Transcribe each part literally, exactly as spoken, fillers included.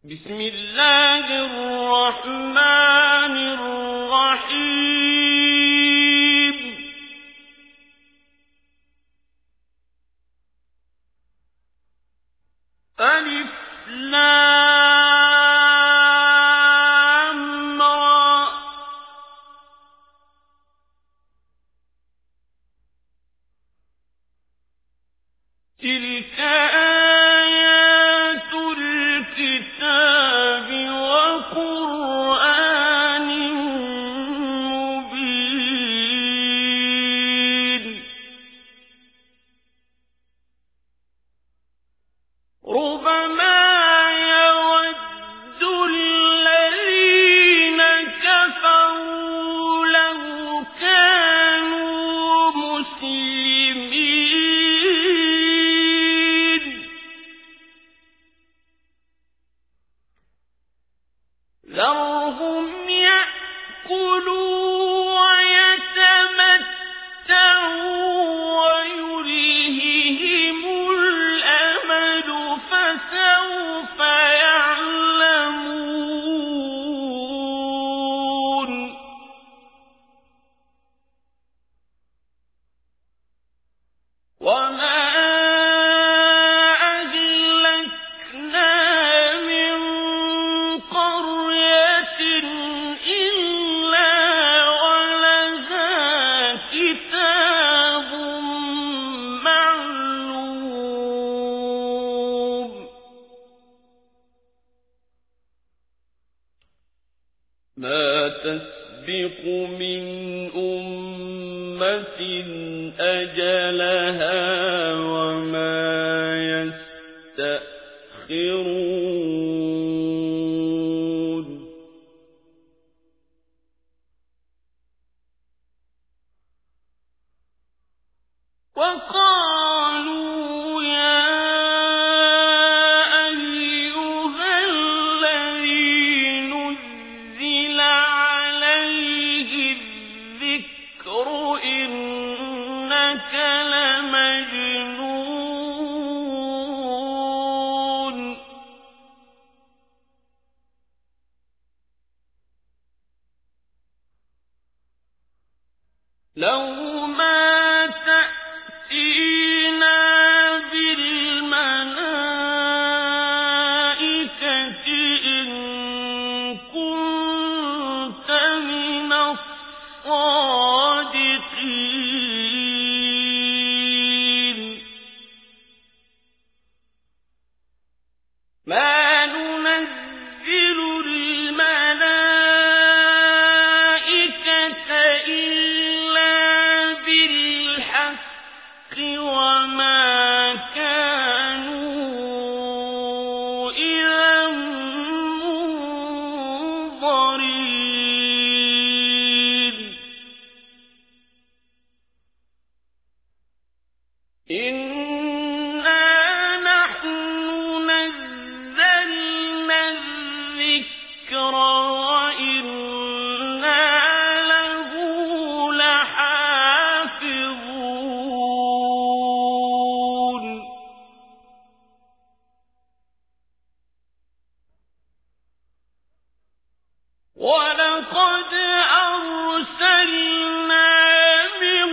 بسم الله الرحمن الرحيم ألف لام را تلك آيات الكتاب وقرآن مبين ربما يود الذين كفروا لو كانوا مسلمين ذرهم يأكلوا ويتمتعوا ويلههم الأمل فسوف يعلمون وما أهلكنا من قرية إلا ولها كتاب معلوم ما تسبق من أمة أجلها وما يستأخرون وقالوا يا أيها الذي نزل عليه الذكر إنك لمجنون لو ما تأتينا بالملائكة إن كنت من الصادقين ما ننزل الملائكة إلا بالحق وما كانوا إذا منظرين إنا نحن نزلنا الذكر وإنا له لحافظون ولقد أرسلنا من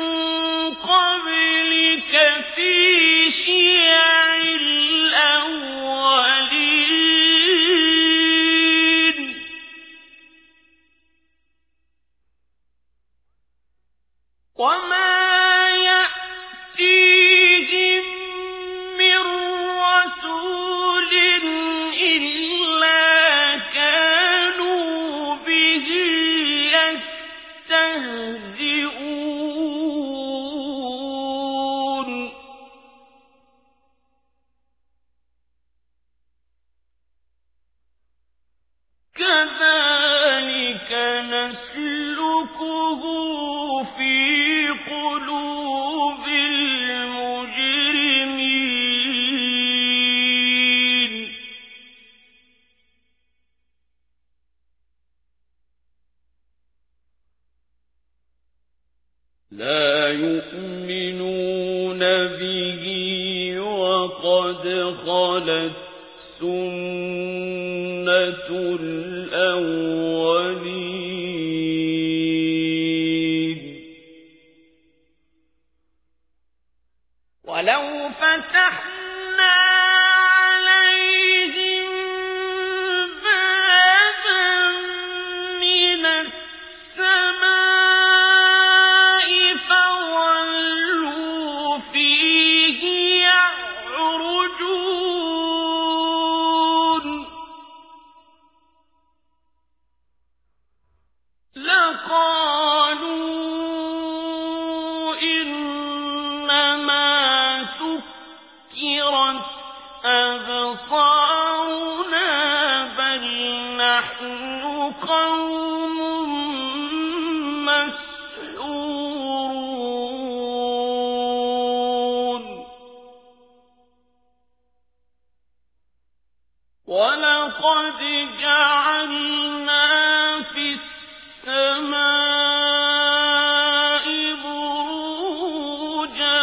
قبلك في شيع الأولين وما يأتيهم من رسول إلا كانوا به يستهزئون كذلك نسلكه في قلوب المجرمين لا يؤمنون به وقد خلت سنة الأولين ولو فتحنا عليهم بابا من السماء فظلوا فيه يعرجون لقالوا إنما سكرت أبصارنا بل نحن قوم مسحورون ولقد جعلنا في السماء بروجا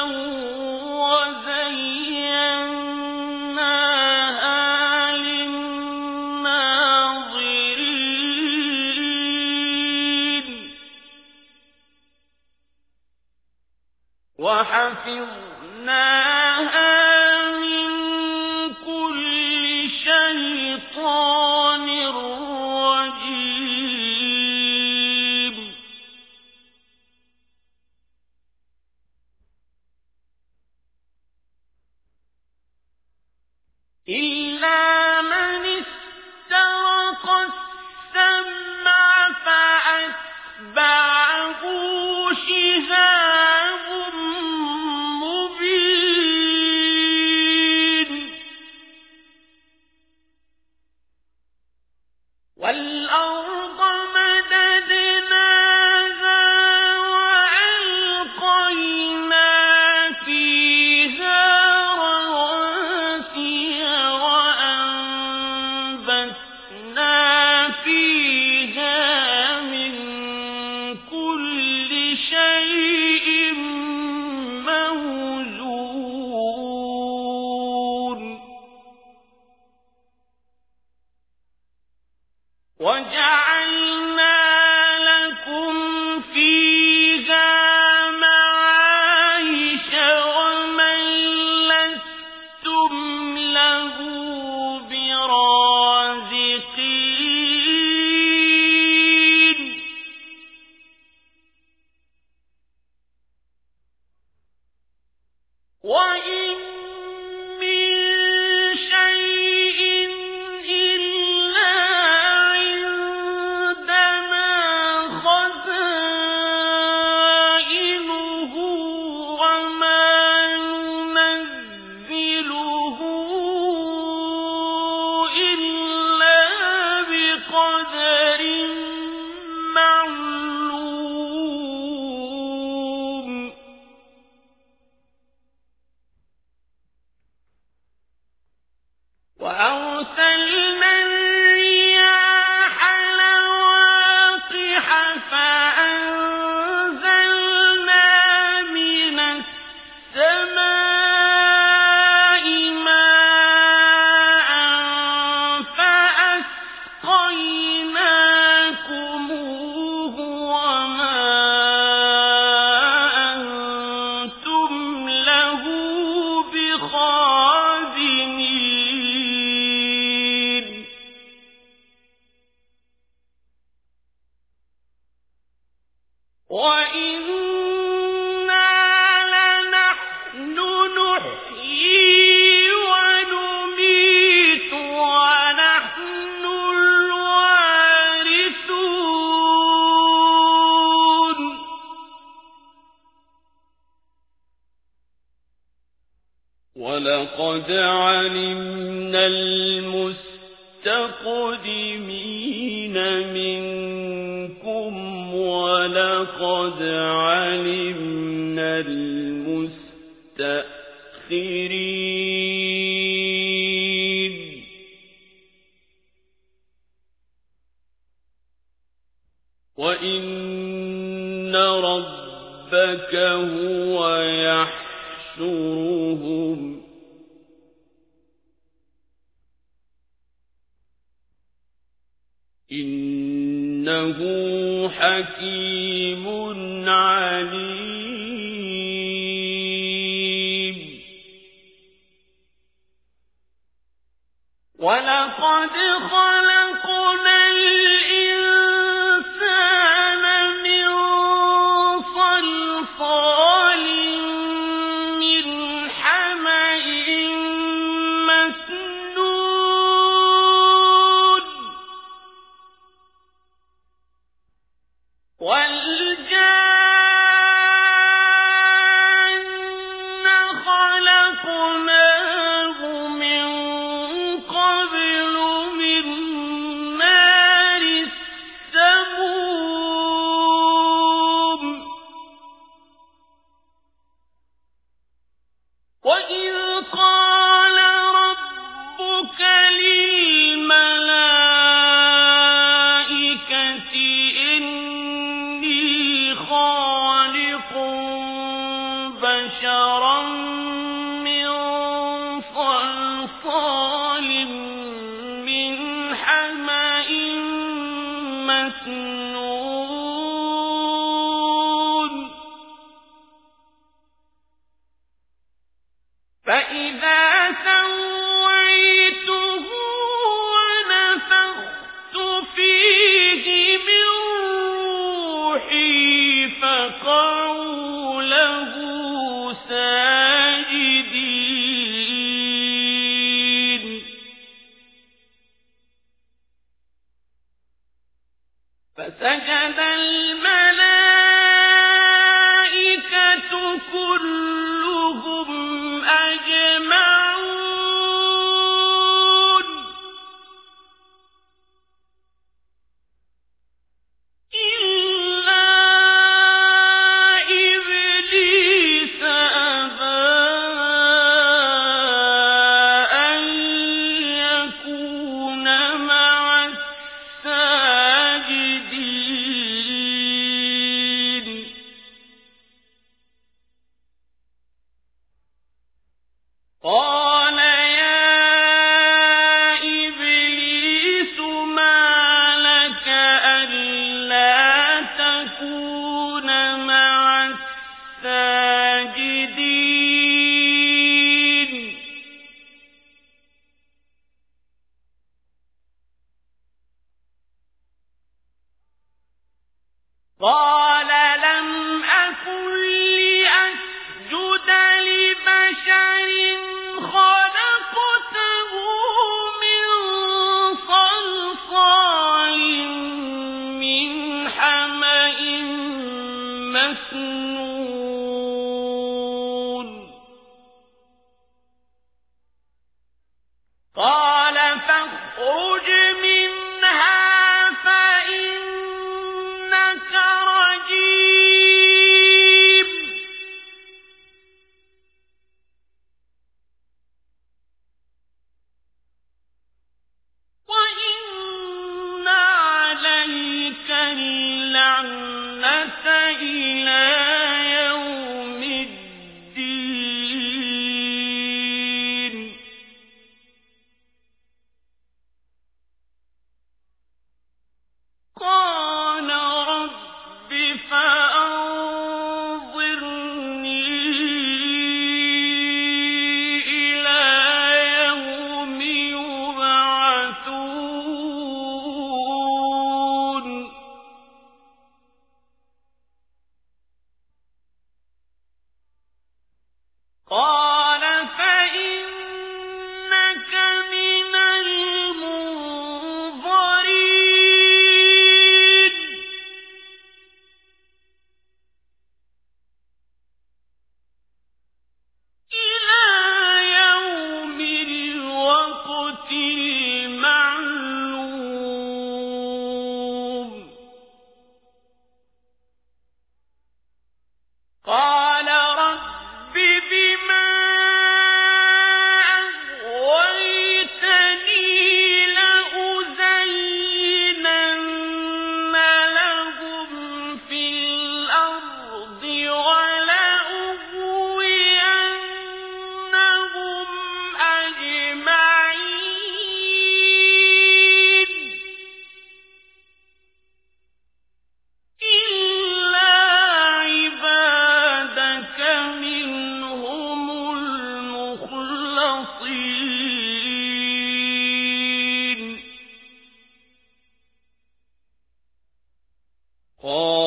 وزيناها للناظرين وحفظناها من كل شيطان رجيم إلا من استرق السمع فأتبعه شهاب مبين والأرض مددناها وألقينا فيها رواسي وأنبتنا فيها من كل شيء موزون وجعلنا لكم فيها معايش ومن لستم له برازقين وإن من شيء إلا عندنا خزائنه وما ننزله إلا بقدر معلوم وأرسلنا الرياح لواقح فأنزلنا من السماء ماء فأسقيناكموه وما أنتم له بخازنين وإنا لنحن نحيي ونميت ونحن الوارثون ولقد علمنا المستقدمين منكم ولقد علمنا المستأخرين وإن ربك هو يحشرهم إنه حكيم عليم. ولقد خلقنا الإنسان من صلصال من حمإ مسنون والجان خلقناه من قبل من نار السموم وإذ قال ربك للملائكة إني خالق بشرا من صلصال من حمإ مسنون فإذا سويته ونفخت فيه من روحي فقعوا له ساجدين فسجد الملائكة كلهم أجمعون إلا إبليس أبى أن يكون مع الساجدين قال يا إبليس ما لك ألا تكون مع الساجدين قال لم أكن لأسجد لبشر خلقته من صلصال من حمإ مسنون قال فاخرج منها فإنك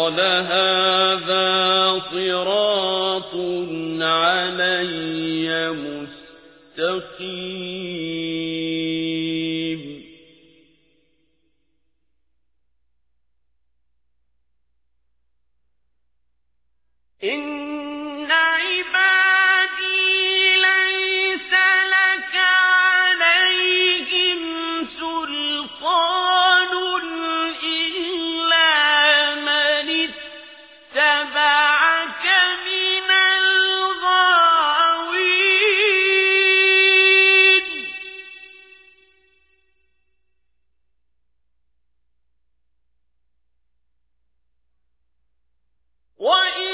قال هذا صراط علي مستقيم إن عبادي ليس لك عليهم سلطان إلا من اتبعك من الغاوين وإن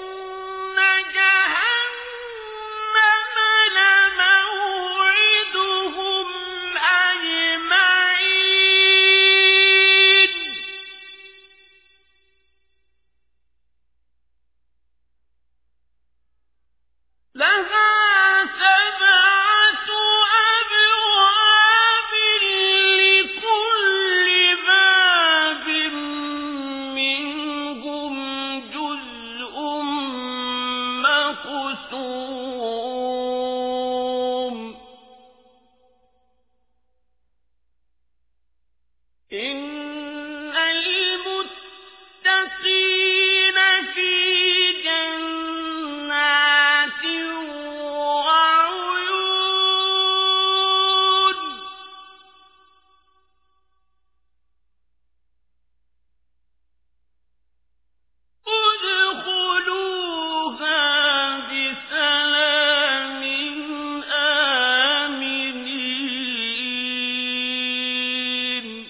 إن المتقين في جنات وعيون ادخلوها بسلام آمنين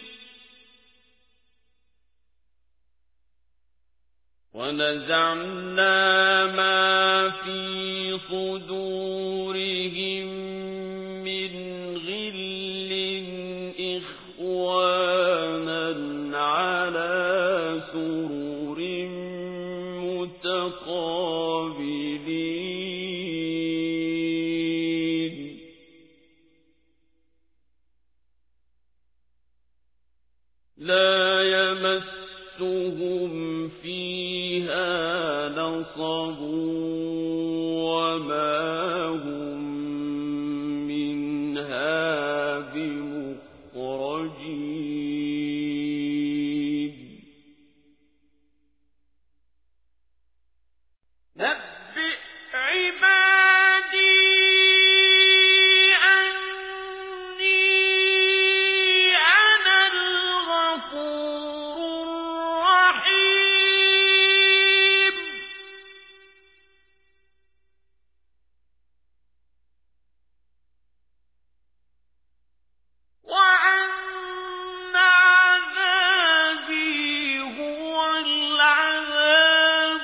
ونزعنا ما في صدورهم من غل إخوانا على سرر متقابلين لا يمسهم فيها نصب وما هم منها بمخرجين نبئ عبادي أني أنا الغفور الرحيم وأن عذابي هو العذاب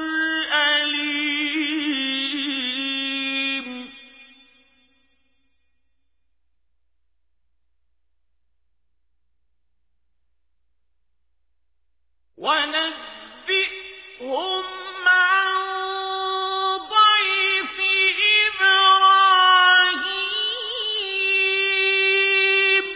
الأليم ونبئهم عن ضيف إبراهيم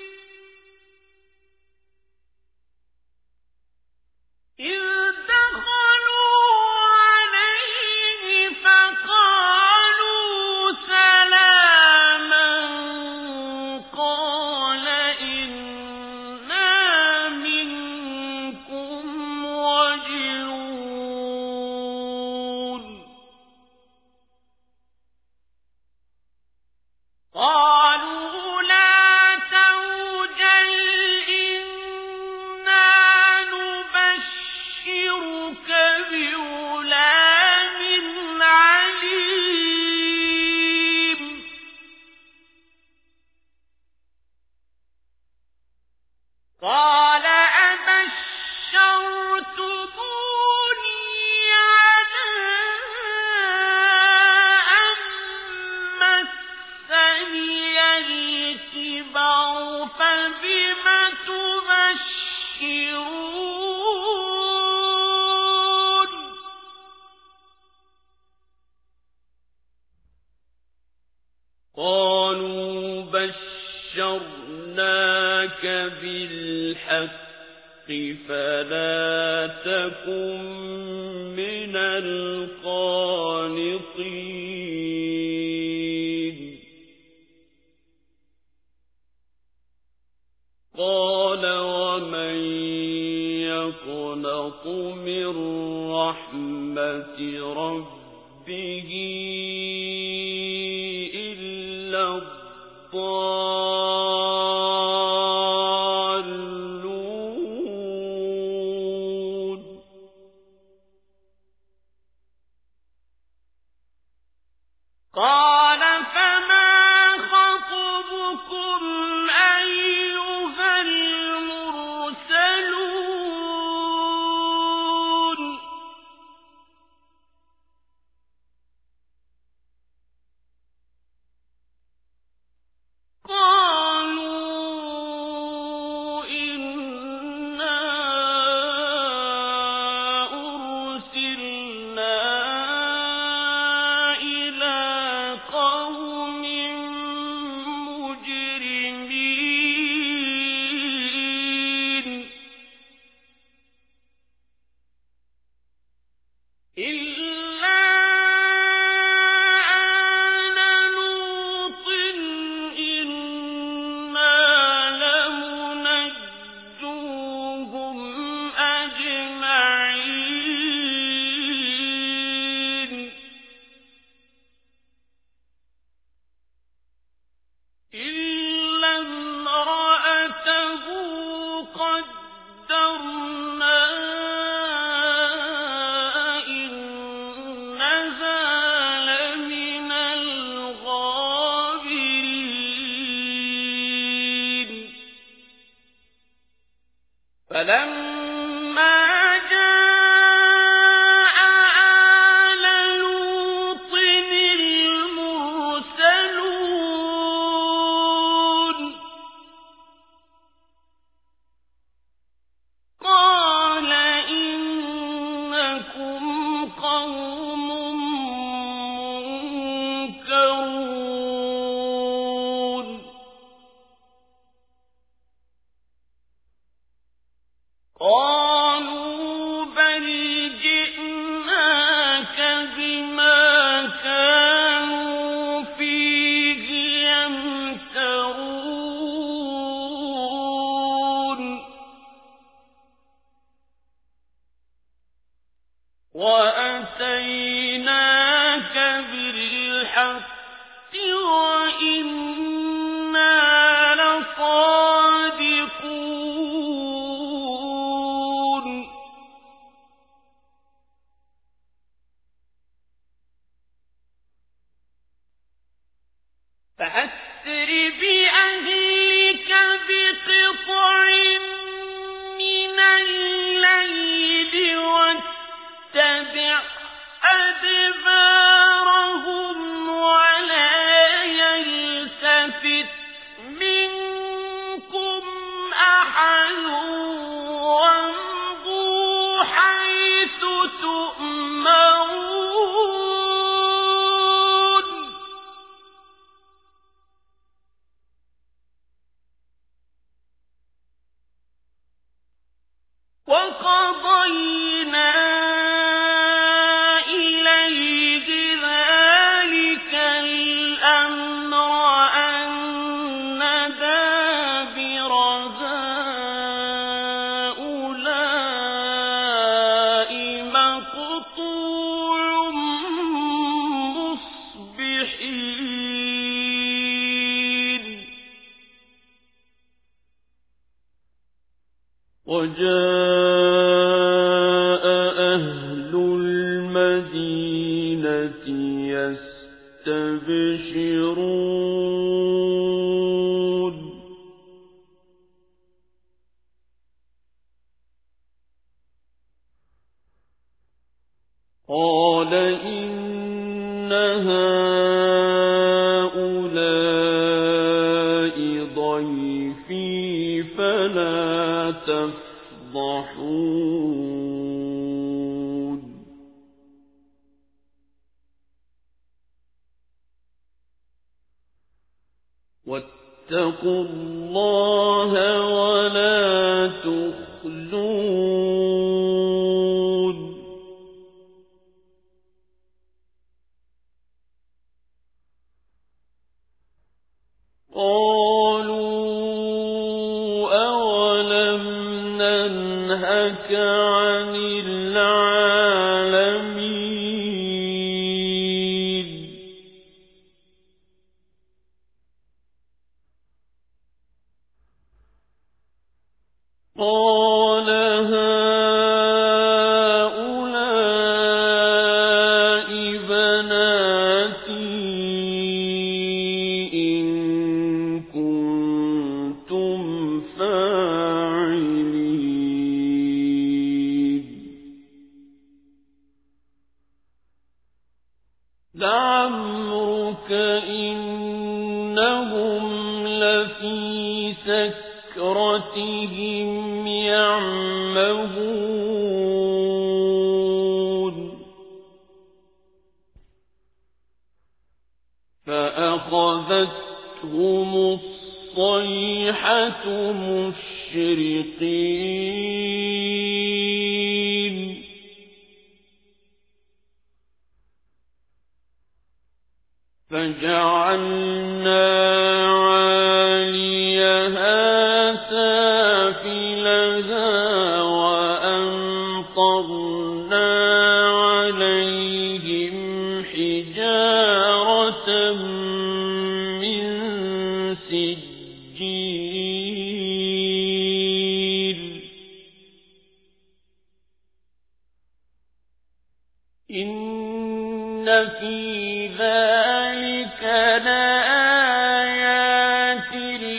إذ دخلوا عليه فقالوا سلاما قال إنا منكم وجلون قالوا لا توجل إنا نبشرك بغلام عليم قال أبشرتموني على أن مسني الكبر فبم تبشرون قالوا بشرناك بالحق فلا تكن من القانطين قال ومن يقنط من رحمة ربه إلا الضالون قال فما خطبكم أيها المرسلون قالوا إنا أرسلنا إلى قوم مجرمين إلا آل لوط إنا لمنجوهم أجمعين إلا امرأته قدرنا إنها لمن الغابرين فلما جاء آل لوط المرسلون قال إنكم قوم منكرون قالوا بل جئناك بما كانوا فيه يمترون وأتيناك بالحق وإنا لصادقون فأسر بأهلك بقطع من الليل واتبع أدبارهم ولا يلتفت منكم أحد وامضوا حيث تؤمرون وقضينا إليه ذلك الأمر أن دابر هؤلاء مقطوع مصبحين وجاء أهل المدينة يستبشرون قال إن هؤلاء ضيفي فلا تفضحون واتقوا الله ولا تخزون ننهك عن العالمين قال هؤلاء بناتي إن كنتم فاعلين لعمرك إنهم لفي سكرتهم يعمهون فأخذتهم الصيحة مشرقين فجعلنا عاليها سافلها وأمطرنا عليهم حجارة من سجيل إن في ذلك لآيات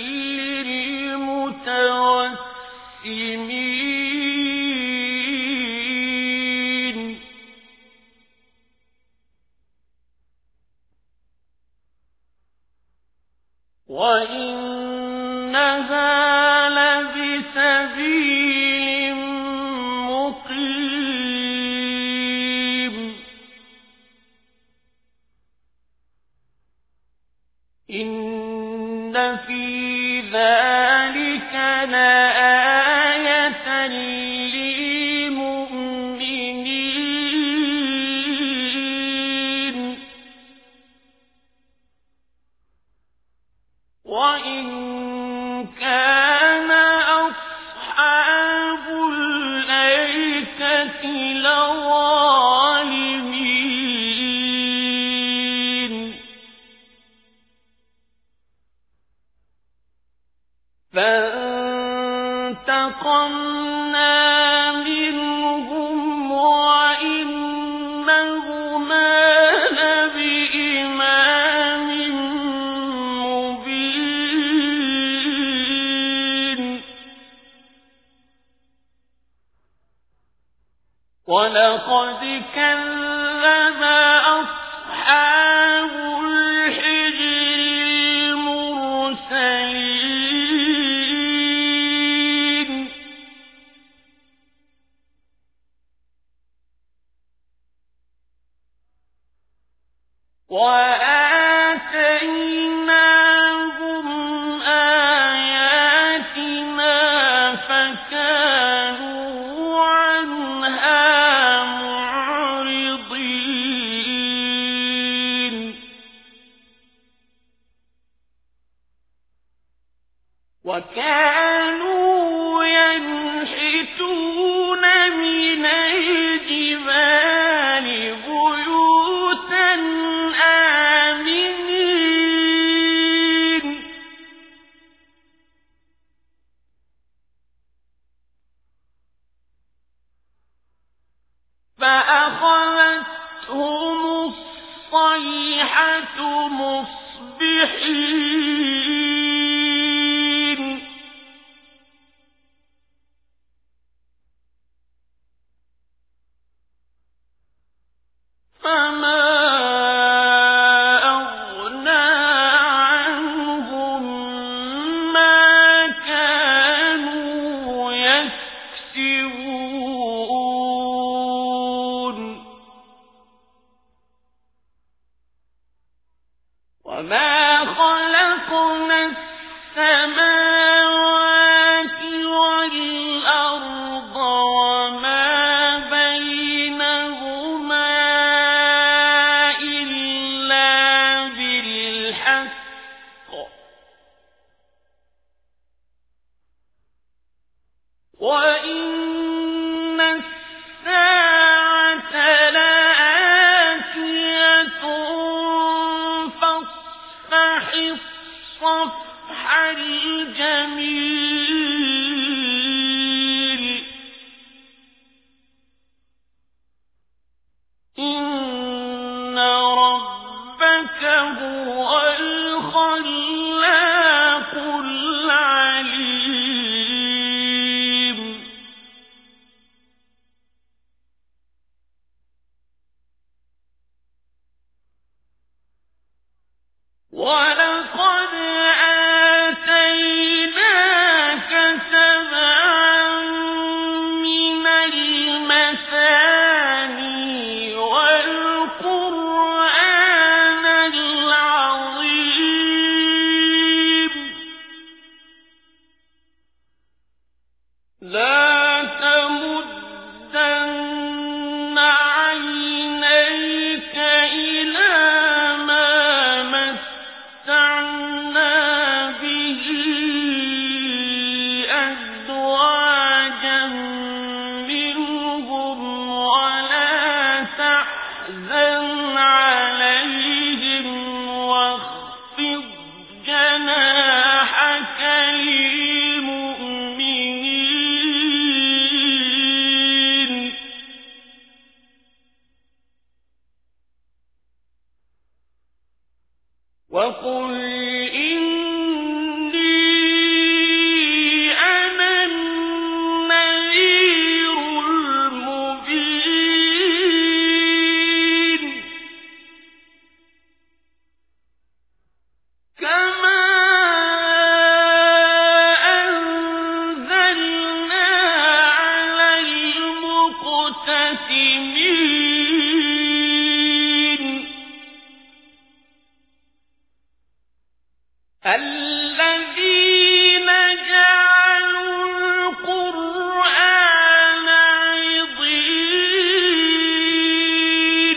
للمتوسمين وإنها لبسبيل مقيم إن في ذلك لآية للمؤمنين وإن كان أصحاب الأيكة لظالمين فانتقمنا منهم وإنهما لبإمام مبين ولقد كذب أصحاب الحجر المرسلين وآتيناهم آياتنا فكانوا عنها معرضين وكانوا ينحتون من الجبال بيوتا آمنين فأخذتهم الصيحة مصبحين فما أغنى عنهم ما كانوا يكسبون وما خلقنا وَإِنَّ السَّاعَةَ لَآتِيَةٌ فَاصْفَحِ الصَّفْحَ الْجَمِيلَ إِنَّ رَبَّكَ هُوَ الْخَلَّاقُ الْعَلِيمُ وَلَقَدْ آتَيْنَاكَ سَبْعًا مِنَ الْمَثَانِي وَالْقُرْآنَ الْعَظِيمَ لَا تَمُدَّنَّ عَيْنَيْكَ إِلَىٰ مَا مَتَّعْنَا بِهِ أَزْوَاجًا مِّنْهُمْ وَلَا تَحْزَنْ عَلَيْهِمْ وَاخْفِضْ جَنَاحَكَ لِلْمُؤْمِنِينَ وَقُلْ إِنِّي أَنَا النَّذِيرُ الْمُبِينُ كَمَا أَنزَلْنَا عَلَى الْمُقْتَسِمِينَ الَّذِينَ جَعَلُوا الْقُرْآنَ عِضِينَ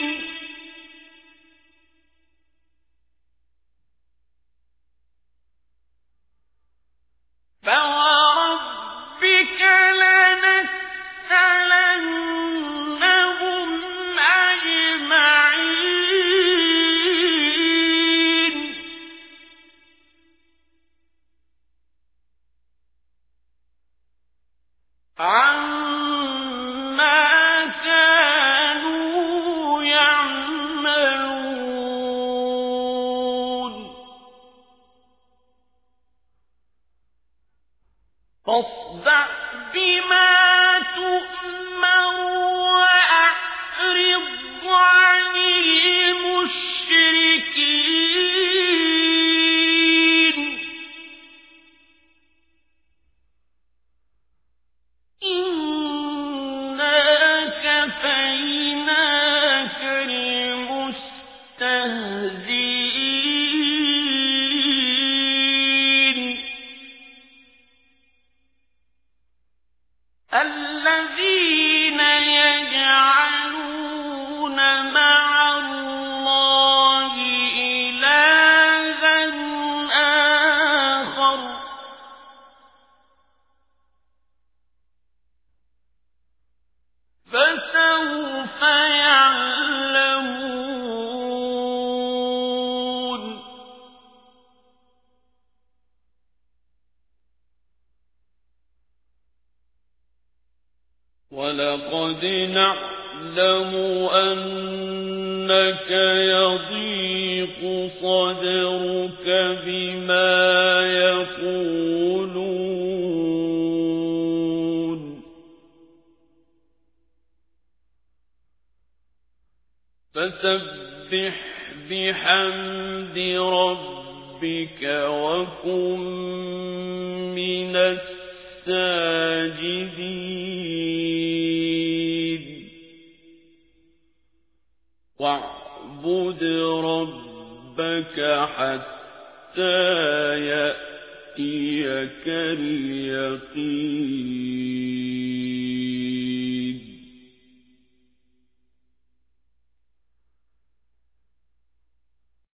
فَوَرَبِّكَ لَنَسْأَلَنَّهُمْ أَجْمَعِينَ عَمَّا كَانُوا يَعْمَلُونَ فاصدع بما تؤمر وأعرض عن المشركين إنا كفيناك المستهزئين الذين يجعلون مع الله إلها آخر فسوف يعلمون وَلَقَدْ نَعْلَمُ أَنَّكَ يَضِيقُ صَدْرُكَ بِمَا يَقُولُونَ فَسَبِّحْ بِحَمْدِ رَبِّكَ وَكُن مِّنَ السَّاجِدِينَ وَاعْبُدْ رَبَّكَ حَتَّى يَأْتِيَكَ الْيَقِينُ